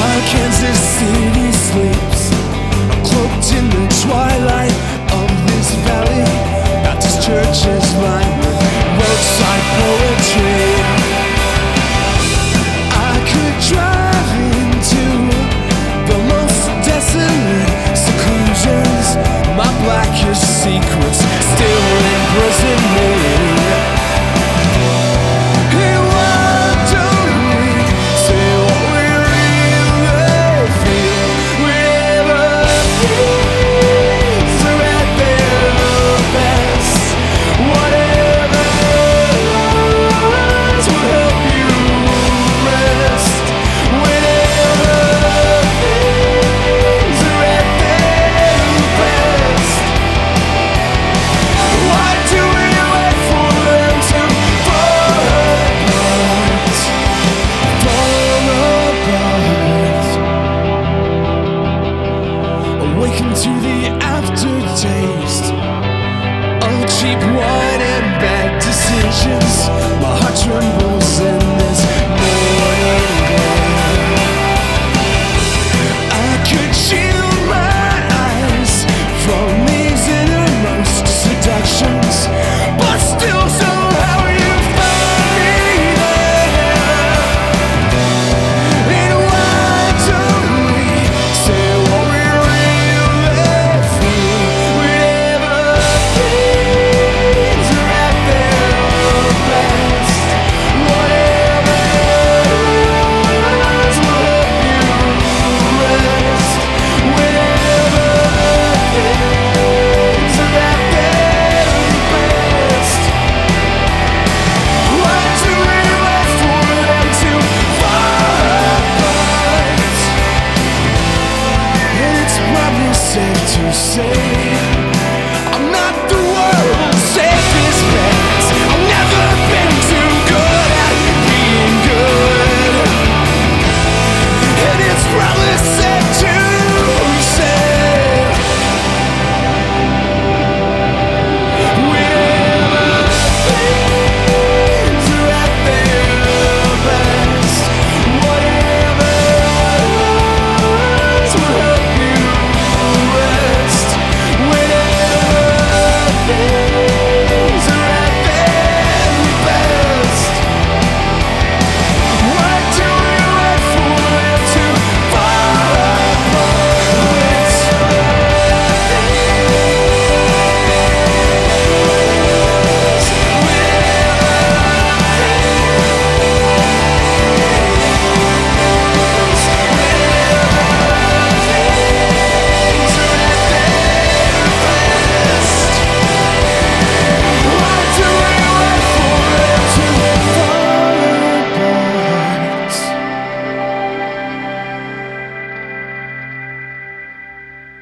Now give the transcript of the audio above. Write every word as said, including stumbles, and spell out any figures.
Kansas City sleeps, cloaked in the twilight of this valley. Baptist churches lined with roadside poetry. I could drive into the most desolate seclusions. My blackest secrets still imprison me. Awaken to the aftertaste of cheap wine and bad decisions. My heart trembles in this morning glow. I could shield my eyes from these innermost seductions, but still somehow you found me there. And why don't we say what we safe to say?